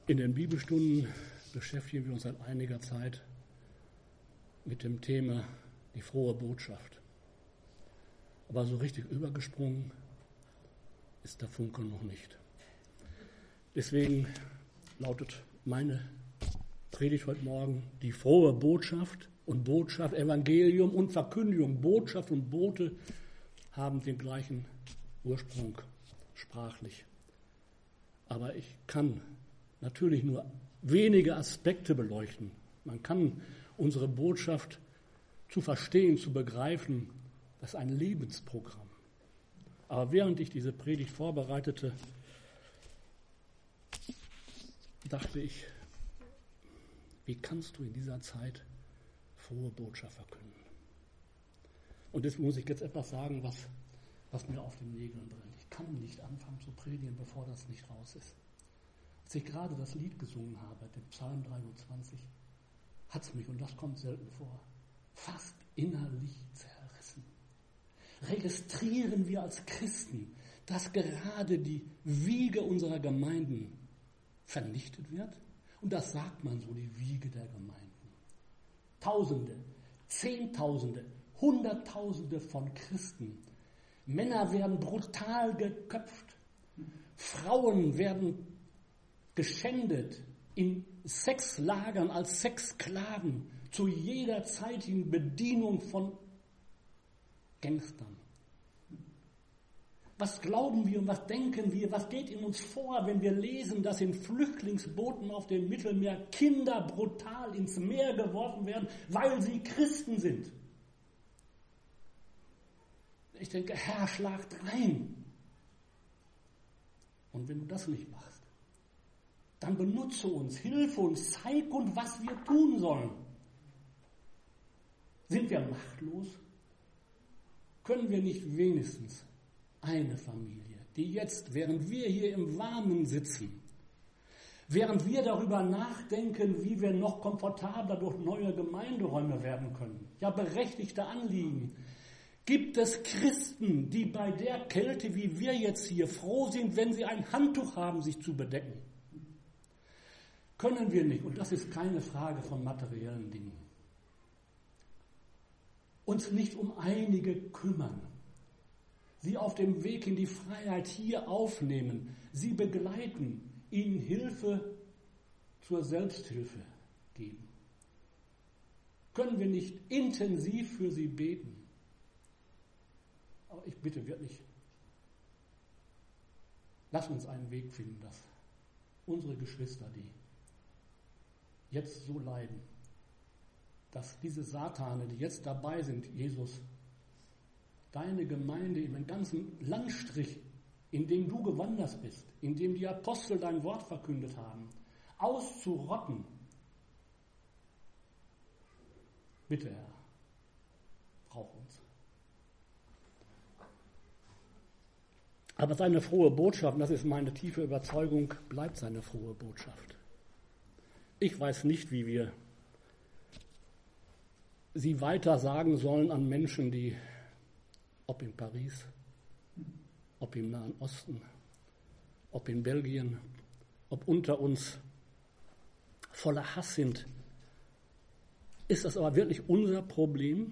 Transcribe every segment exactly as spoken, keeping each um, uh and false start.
In den Bibelstunden beschäftigen wir uns seit einiger Zeit mit dem Thema die frohe Botschaft. Aber so richtig übergesprungen ist der Funke noch nicht. Deswegen lautet meine Predigt heute Morgen die frohe Botschaft und Botschaft, Evangelium und Verkündigung. Botschaft und Bote haben den gleichen Ursprung sprachlich. Aber ich kann natürlich nur wenige Aspekte beleuchten. Man kann unsere Botschaft zu verstehen, zu begreifen, das ist ein Lebensprogramm. Aber während ich diese Predigt vorbereitete, dachte ich, wie kannst du in dieser Zeit frohe Botschaft verkünden? Und deswegen muss ich jetzt etwas sagen, was, was mir auf den Nägeln brennt. Ich kann nicht anfangen zu predigen, bevor das nicht raus ist. Als ich gerade das Lied gesungen habe, den Psalm dreiundzwanzig, hat es mich, und das kommt selten vor, fast innerlich zerrissen. Registrieren wir als Christen, dass gerade die Wiege unserer Gemeinden vernichtet wird? Und das sagt man so, die Wiege der Gemeinden. Tausende, Zehntausende, Hunderttausende von Christen. Männer werden brutal geköpft. Frauen werden geschändet, in Sexlagern als Sexsklaven, zu jeder zeitigen Bedienung von Gangstern. Was glauben wir und was denken wir, was geht in uns vor, wenn wir lesen, dass in Flüchtlingsbooten auf dem Mittelmeer Kinder brutal ins Meer geworfen werden, weil sie Christen sind? Ich denke, Herr, schlagt rein. Und wenn du das nicht machst, dann benutze uns, hilf uns, zeig uns, was wir tun sollen. Sind wir machtlos? Können wir nicht wenigstens eine Familie, die jetzt, während wir hier im Warmen sitzen, während wir darüber nachdenken, wie wir noch komfortabler durch neue Gemeinderäume werden können, ja berechtigte Anliegen, gibt es Christen, die bei der Kälte, wie wir jetzt hier, froh sind, wenn sie ein Handtuch haben, sich zu bedecken? Können wir nicht, und das ist keine Frage von materiellen Dingen, uns nicht um einige kümmern, sie auf dem Weg in die Freiheit hier aufnehmen, sie begleiten, ihnen Hilfe zur Selbsthilfe geben? Können wir nicht intensiv für sie beten? Aber ich bitte wirklich, lass uns einen Weg finden, dass unsere Geschwister, die jetzt so leiden, dass diese Satane, die jetzt dabei sind, Jesus, deine Gemeinde in den ganzen Landstrich, in dem du gewandert bist, in dem die Apostel dein Wort verkündet haben, auszurotten. Bitte, Herr, brauch uns. Aber seine frohe Botschaft, und das ist meine tiefe Überzeugung, bleibt seine frohe Botschaft. Ich weiß nicht, wie wir sie weiter sagen sollen an Menschen, die, ob in Paris, ob im Nahen Osten, ob in Belgien, ob unter uns voller Hass sind. Ist das aber wirklich unser Problem?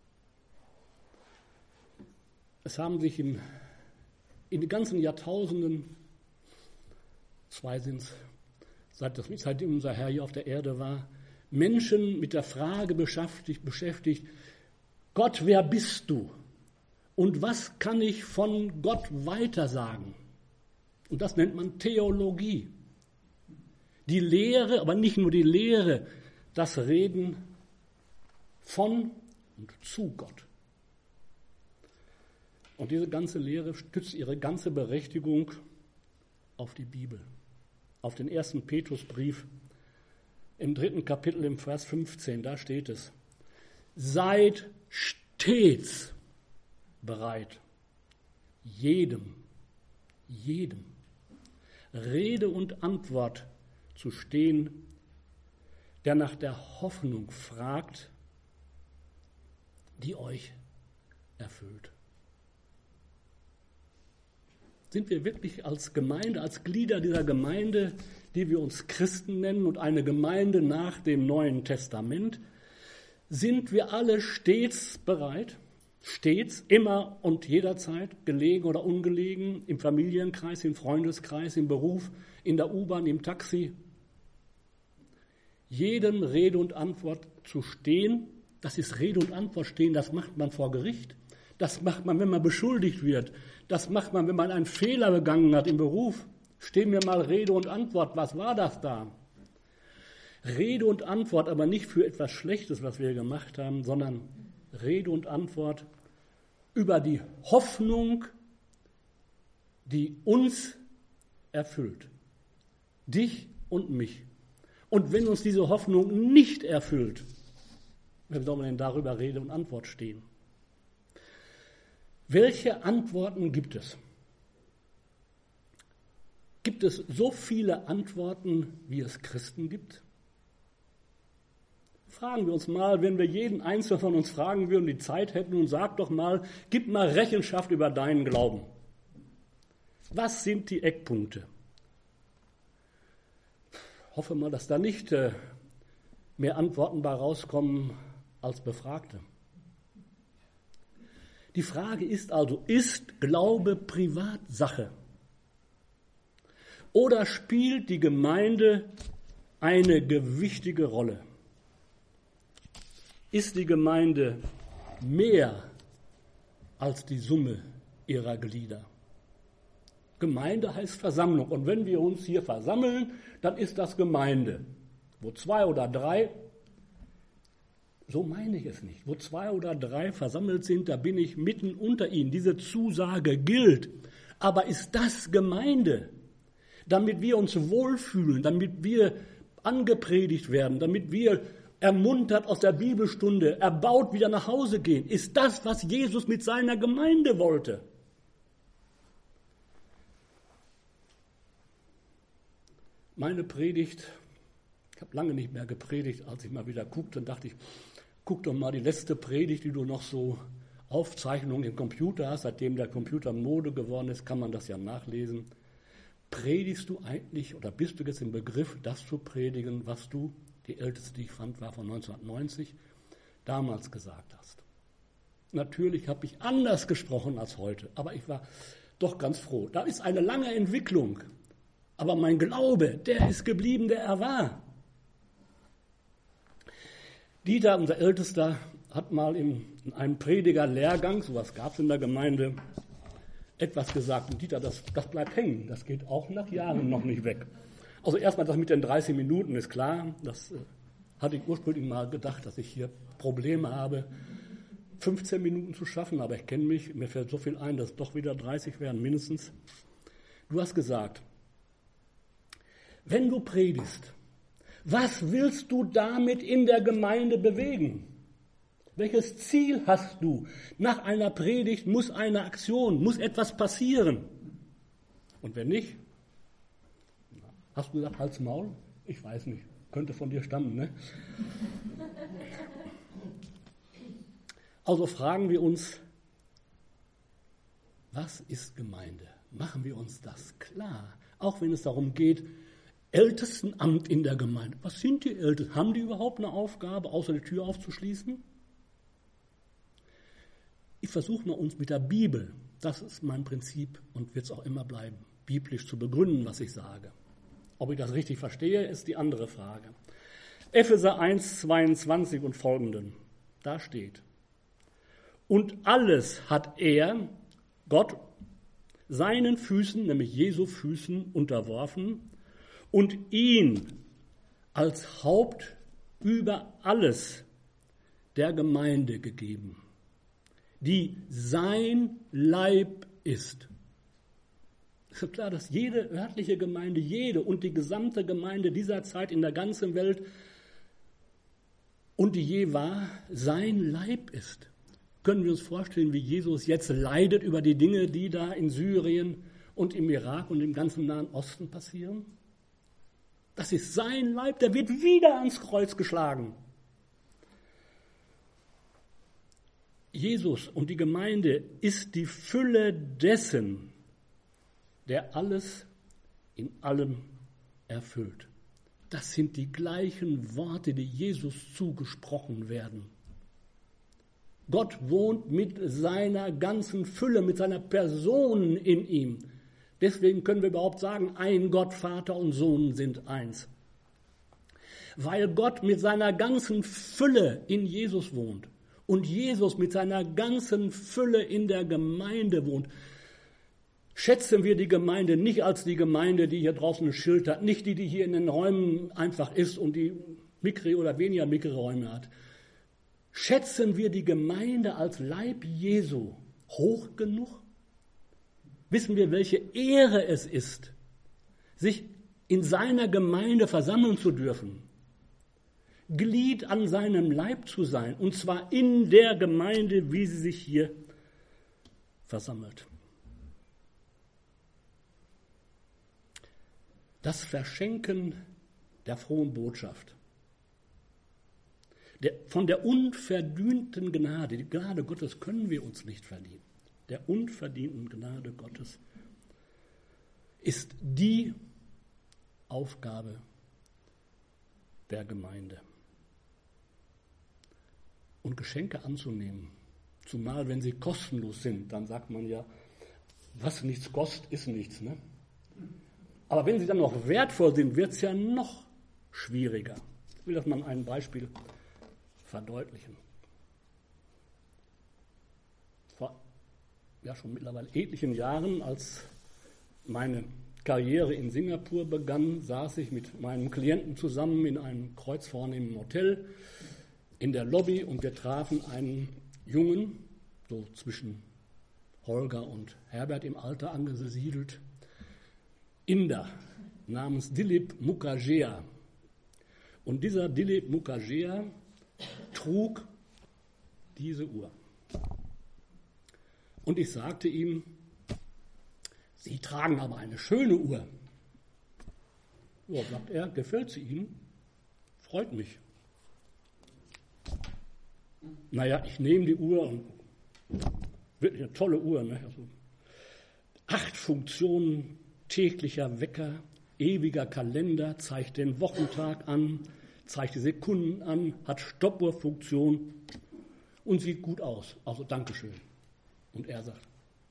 Es haben sich in, in den ganzen Jahrtausenden, zwei sind es, Seit das, seitdem unser Herr hier auf der Erde war, Menschen mit der Frage beschäftigt, beschäftigt, Gott, wer bist du? Und was kann ich von Gott weitersagen? Und das nennt man Theologie. Die Lehre, aber nicht nur die Lehre, das Reden von und zu Gott. Und diese ganze Lehre stützt ihre ganze Berechtigung auf die Bibel. Auf den ersten Petrusbrief im dritten Kapitel im Vers fünfzehn, da steht es: Seid stets bereit, jedem, jedem Rede und Antwort zu stehen, der nach der Hoffnung fragt, die euch erfüllt. Sind wir wirklich als Gemeinde, als Glieder dieser Gemeinde, die wir uns Christen nennen und eine Gemeinde nach dem Neuen Testament, sind wir alle stets bereit, stets, immer und jederzeit, gelegen oder ungelegen, im Familienkreis, im Freundeskreis, im Beruf, in der U-Bahn, im Taxi, jedem Rede und Antwort zu stehen. Das ist Rede und Antwort stehen, das macht man vor Gericht. Das macht man, wenn man beschuldigt wird. Das macht man, wenn man einen Fehler begangen hat im Beruf. Stehen mir mal Rede und Antwort, was war das da? Rede und Antwort, aber nicht für etwas Schlechtes, was wir gemacht haben, sondern Rede und Antwort über die Hoffnung, die uns erfüllt. Dich und mich. Und wenn uns diese Hoffnung nicht erfüllt, wie soll man denn darüber Rede und Antwort stehen? Welche Antworten gibt es? Gibt es so viele Antworten, wie es Christen gibt? Fragen wir uns mal, wenn wir jeden Einzelnen von uns fragen würden, die Zeit hätten, und sag doch mal, gib mal Rechenschaft über deinen Glauben. Was sind die Eckpunkte? Ich hoffe mal, dass da nicht äh, mehr Antworten bei rauskommen als Befragte. Die Frage ist also, ist Glaube Privatsache? Oder spielt die Gemeinde eine gewichtige Rolle? Ist die Gemeinde mehr als die Summe ihrer Glieder? Gemeinde heißt Versammlung. Und wenn wir uns hier versammeln, dann ist das Gemeinde. Wo zwei oder drei, so meine ich es nicht, wo zwei oder drei versammelt sind, da bin ich mitten unter ihnen. Diese Zusage gilt. Aber ist das Gemeinde? Damit wir uns wohlfühlen, damit wir angepredigt werden, damit wir ermuntert aus der Bibelstunde, erbaut wieder nach Hause gehen. Ist das, was Jesus mit seiner Gemeinde wollte? Meine Predigt, ich habe lange nicht mehr gepredigt, als ich mal wieder guckte, dachte ich, guck doch mal die letzte Predigt, die du noch so Aufzeichnungen im Computer hast. Seitdem der Computer Mode geworden ist, kann man das ja nachlesen. Predigst du eigentlich oder bist du jetzt im Begriff, das zu predigen, was du, die älteste, die ich fand, war von neunzehnhundertneunzig, damals gesagt hast? Natürlich habe ich anders gesprochen als heute, aber ich war doch ganz froh. Da ist eine lange Entwicklung, aber mein Glaube, der ist geblieben, der er war. Dieter, unser Ältester, hat mal in, in einem Predigerlehrgang, sowas gab es in der Gemeinde, etwas gesagt. Und Dieter, das, das bleibt hängen, das geht auch nach Jahren noch nicht weg. Also erstmal das mit den dreißig Minuten ist klar, das äh, hatte ich ursprünglich mal gedacht, dass ich hier Probleme habe, fünfzehn Minuten zu schaffen, aber ich kenne mich, mir fällt so viel ein, dass es doch wieder dreißig werden, mindestens. Du hast gesagt, wenn du predigst, was willst du damit in der Gemeinde bewegen? Welches Ziel hast du? Nach einer Predigt muss eine Aktion, muss etwas passieren. Und wenn nicht, hast du gesagt, halt's Maul? Ich weiß nicht, könnte von dir stammen, ne? Also fragen wir uns, was ist Gemeinde? Machen wir uns das klar, auch wenn es darum geht, Ältestenamt in der Gemeinde. Was sind die Ältesten? Haben die überhaupt eine Aufgabe, außer die Tür aufzuschließen? Ich versuche mal uns mit der Bibel, das ist mein Prinzip und wird es auch immer bleiben, biblisch zu begründen, was ich sage. Ob ich das richtig verstehe, ist die andere Frage. Epheser eins, zweiundzwanzig und folgenden, da steht: Und alles hat er, Gott, seinen Füßen, nämlich Jesu Füßen, unterworfen und ihn als Haupt über alles der Gemeinde gegeben, die sein Leib ist. Es ist klar, dass jede örtliche Gemeinde, jede und die gesamte Gemeinde dieser Zeit in der ganzen Welt und die je war, sein Leib ist. Können wir uns vorstellen, wie Jesus jetzt leidet über die Dinge, die da in Syrien und im Irak und im ganzen Nahen Osten passieren? Das ist sein Leib, der wird wieder ans Kreuz geschlagen. Jesus und die Gemeinde ist die Fülle dessen, der alles in allem erfüllt. Das sind die gleichen Worte, die Jesus zugesprochen werden. Gott wohnt mit seiner ganzen Fülle, mit seiner Person in ihm. Deswegen können wir überhaupt sagen, ein Gott, Vater und Sohn sind eins. Weil Gott mit seiner ganzen Fülle in Jesus wohnt und Jesus mit seiner ganzen Fülle in der Gemeinde wohnt, schätzen wir die Gemeinde nicht als die Gemeinde, die hier draußen ein Schild hat, nicht die, die hier in den Räumen einfach ist und die mickre oder weniger mickre Räume hat. Schätzen wir die Gemeinde als Leib Jesu hoch genug? Wissen wir, welche Ehre es ist, sich in seiner Gemeinde versammeln zu dürfen, Glied an seinem Leib zu sein, und zwar in der Gemeinde, wie sie sich hier versammelt. Das Verschenken der frohen Botschaft, der, von der unverdienten Gnade, die Gnade Gottes können wir uns nicht verdienen, der unverdienten Gnade Gottes ist die Aufgabe der Gemeinde. Und Geschenke anzunehmen, zumal wenn sie kostenlos sind, dann sagt man ja, was nichts kostet, ist nichts, ne? Aber wenn sie dann noch wertvoll sind, wird es ja noch schwieriger. Ich will das mal an einem Beispiel verdeutlichen. Vor ja, schon mittlerweile etlichen Jahren, als meine Karriere in Singapur begann, saß ich mit meinem Klienten zusammen in einem kreuzvornehmen Hotel in der Lobby und wir trafen einen Jungen, so zwischen Holger und Herbert im Alter angesiedelt, Inder namens Dilip Mukherjee. Und dieser Dilip Mukherjee trug diese Uhr. Und ich sagte ihm, Sie tragen aber eine schöne Uhr. Ja, sagt er, gefällt sie Ihnen? Freut mich. Naja, ich nehme die Uhr und wirklich eine tolle Uhr. Ne? Also acht Funktionen, täglicher Wecker, ewiger Kalender, zeigt den Wochentag an, zeigt die Sekunden an, hat Stoppuhrfunktion und sieht gut aus. Also Dankeschön. Und er sagt,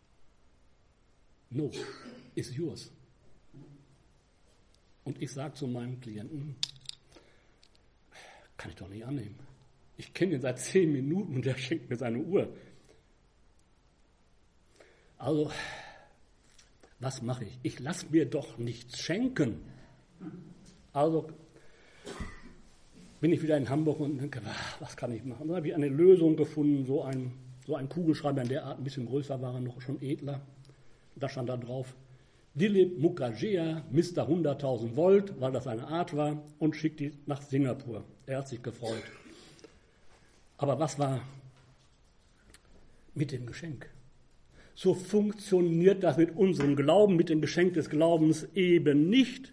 no, it's yours. Und ich sage zu meinem Klienten, kann ich doch nicht annehmen. Ich kenne ihn seit zehn Minuten und der schenkt mir seine Uhr. Also, was mache ich? Ich lasse mir doch nichts schenken. Also bin ich wieder in Hamburg und denke, was kann ich machen? Dann habe ich eine Lösung gefunden, so ein, so ein Kugelschreiber in der Art, ein bisschen größer war er noch, schon edler. Da stand da drauf, Dilip Mukherjee, Mister hunderttausend Volt, weil das seine Art war, und schickt die nach Singapur. Er hat sich gefreut. Aber was war mit dem Geschenk? So funktioniert das mit unserem Glauben, mit dem Geschenk des Glaubens eben nicht.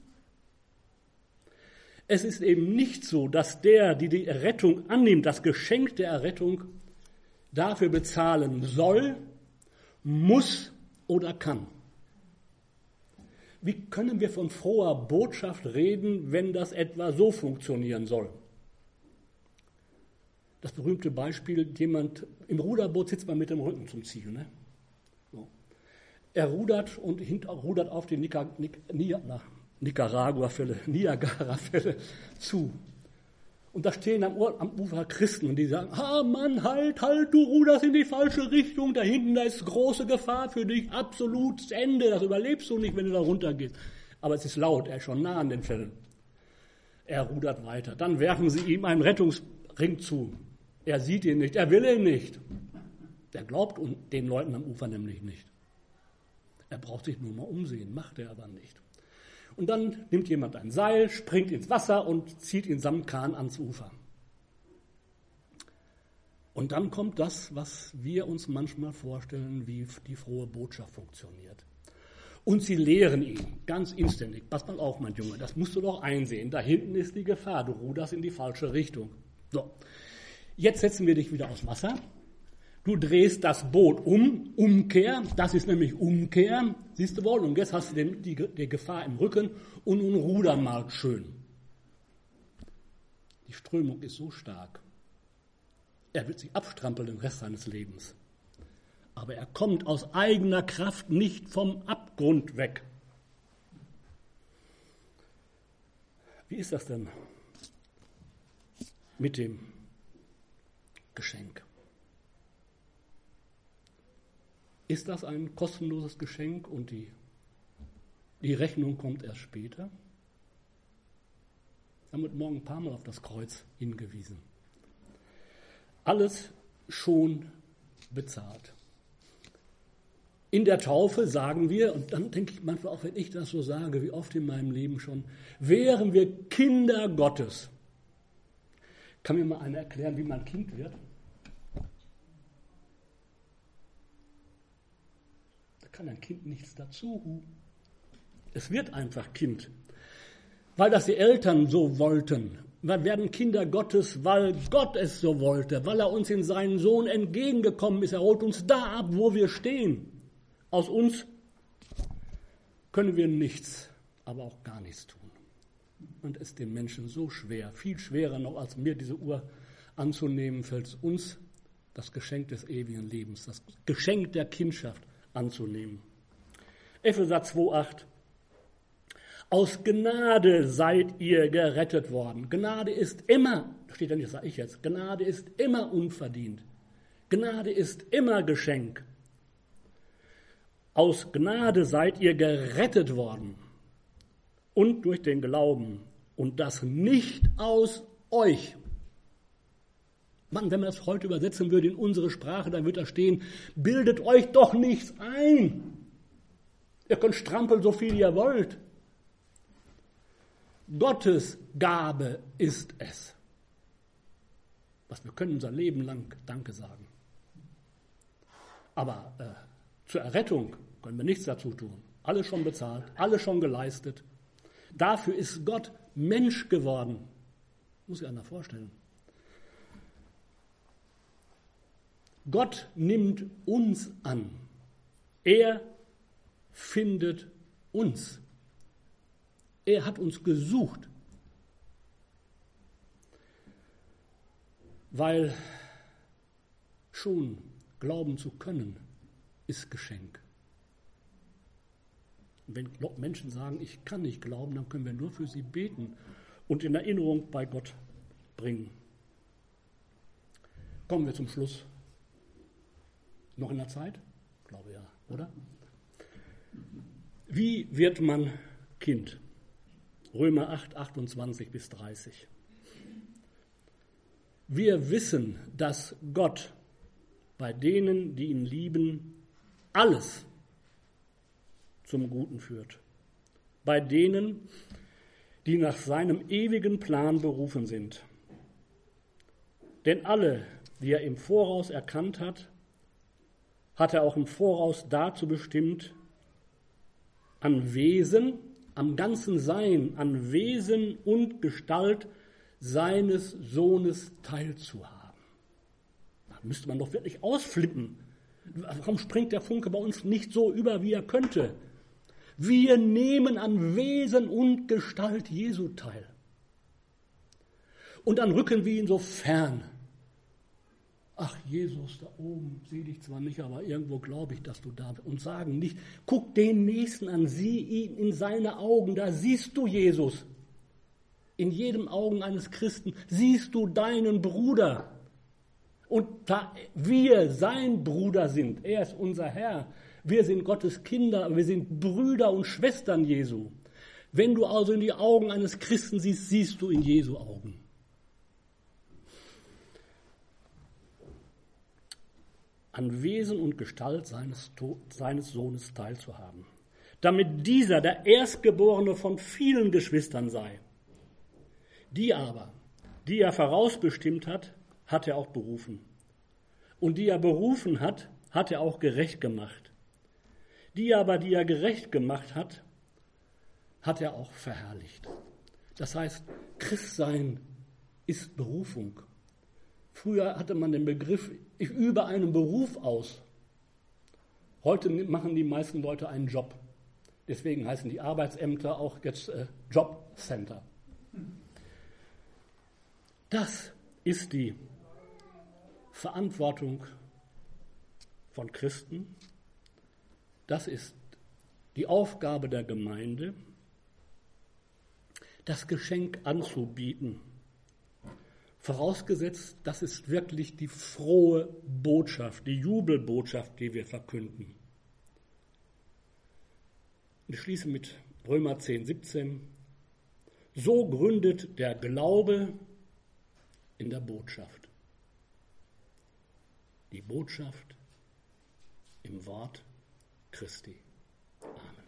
Es ist eben nicht so, dass der, die die Errettung annimmt, das Geschenk der Errettung, dafür bezahlen soll, muss oder kann. Wie können wir von froher Botschaft reden, wenn das etwa so funktionieren soll? Das berühmte Beispiel, jemand im Ruderboot sitzt man mit dem Rücken zum Ziel. Ne? So. Er rudert und hinter, rudert auf die Nica, Nic, na, Nicaragua-Fälle, Niagara-Fälle zu. Und da stehen am, am Ufer Christen und die sagen, ah Mann, halt, halt, du ruderst in die falsche Richtung, da hinten, da ist große Gefahr für dich, absolut Ende, das überlebst du nicht, wenn du da runtergehst. Aber es ist laut, er ist schon nah an den Fällen. Er rudert weiter. Dann werfen sie ihm einen Rettungsring zu. Er sieht ihn nicht, er will ihn nicht. Der glaubt den Leuten am Ufer nämlich nicht. Er braucht sich nur mal umsehen, macht er aber nicht. Und dann nimmt jemand ein Seil, springt ins Wasser und zieht ihn samt Kahn ans Ufer. Und dann kommt das, was wir uns manchmal vorstellen, wie die frohe Botschaft funktioniert. Und sie lehren ihn, ganz inständig, pass mal auf, mein Junge, das musst du doch einsehen, da hinten ist die Gefahr, du ruderst in die falsche Richtung. So, jetzt setzen wir dich wieder aufs Wasser Du drehst das Boot um, Umkehr, das ist nämlich Umkehr, siehst du wohl, und jetzt hast du den, die, die Gefahr im Rücken und nun ruder mal schön. Die Strömung ist so stark, er wird sich abstrampeln den Rest seines Lebens. Aber er kommt aus eigener Kraft nicht vom Abgrund weg. Wie ist das denn mit dem Geschenk? Ist das ein kostenloses Geschenk und die, die Rechnung kommt erst später? Wir haben heute Morgen ein paar Mal auf das Kreuz hingewiesen. Alles schon bezahlt. In der Taufe sagen wir, und dann denke ich manchmal auch, wenn ich das so sage, wie oft in meinem Leben schon, wären wir Kinder Gottes. Kann mir mal einer erklären, wie man Kind wird? Da kann ein Kind nichts dazu. Es wird einfach Kind. Weil das die Eltern so wollten. Wir werden Kinder Gottes, weil Gott es so wollte, weil er uns in seinen Sohn entgegengekommen ist. Er holt uns da ab, wo wir stehen. Aus uns können wir nichts, aber auch gar nichts tun. Und es ist den Menschen so schwer, viel schwerer noch als mir diese Uhr anzunehmen, fällt es uns, das Geschenk des ewigen Lebens, das Geschenk der Kindschaft anzunehmen. Epheser zwei acht. Aus Gnade seid ihr gerettet worden. Gnade ist immer, das steht ja nicht, das sage ich jetzt, Gnade ist immer unverdient. Gnade ist immer Geschenk. Aus Gnade seid ihr gerettet worden und durch den Glauben und das nicht aus euch. Mann, wenn man das heute übersetzen würde in unsere Sprache, dann würde da stehen, bildet euch doch nichts ein. Ihr könnt strampeln, so viel ihr wollt. Gottes Gabe ist es. Was wir können unser Leben lang Danke sagen. Aber äh, zur Errettung können wir nichts dazu tun. Alles schon bezahlt, alles schon geleistet. Dafür ist Gott Mensch geworden. Muss sich einer vorstellen. Gott nimmt uns an. Er findet uns. Er hat uns gesucht. Weil schon glauben zu können, ist Geschenk. Und wenn Menschen sagen, ich kann nicht glauben, dann können wir nur für sie beten und in Erinnerung bei Gott bringen. Kommen wir zum Schluss. Noch in der Zeit? Ich glaube ja, oder? Wie wird man Kind? Römer acht, achtundzwanzig bis dreißig. Wir wissen, dass Gott bei denen, die ihn lieben, alles zum Guten führt. Bei denen, die nach seinem ewigen Plan berufen sind. Denn alle, die er im Voraus erkannt hat, hat er auch im Voraus dazu bestimmt, an Wesen, am ganzen Sein, an Wesen und Gestalt seines Sohnes teilzuhaben. Da müsste man doch wirklich ausflippen. Warum springt der Funke bei uns nicht so über, wie er könnte? Wir nehmen an Wesen und Gestalt Jesu teil. Und dann rücken wir ihn so fern. Ach, Jesus, da oben sehe dich zwar nicht, aber irgendwo glaube ich, dass du da bist. Und sagen nicht, guck den Nächsten an, sieh ihn in seine Augen, da siehst du Jesus. In jedem Augen eines Christen siehst du deinen Bruder. Und da wir sein Bruder sind, er ist unser Herr, wir sind Gottes Kinder, wir sind Brüder und Schwestern Jesu. Wenn du also in die Augen eines Christen siehst, siehst du in Jesu Augen. An Wesen und Gestalt seines, seines Sohnes teilzuhaben, damit dieser der Erstgeborene von vielen Geschwistern sei. Die aber, die er vorausbestimmt hat, hat er auch berufen. Und die er berufen hat, hat er auch gerecht gemacht. Die aber, die er gerecht gemacht hat, hat er auch verherrlicht. Das heißt, Christsein ist Berufung. Früher hatte man den Begriff, ich übe einen Beruf aus. Heute machen die meisten Leute einen Job. Deswegen heißen die Arbeitsämter auch jetzt äh, Jobcenter. Das ist die Verantwortung von Christen. Das ist die Aufgabe der Gemeinde, das Geschenk anzubieten. Vorausgesetzt, das ist wirklich die frohe Botschaft, die Jubelbotschaft, die wir verkünden. Ich schließe mit Römer zehn, siebzehn. So gründet der Glaube in der Botschaft. Die Botschaft im Wort Christi. Amen.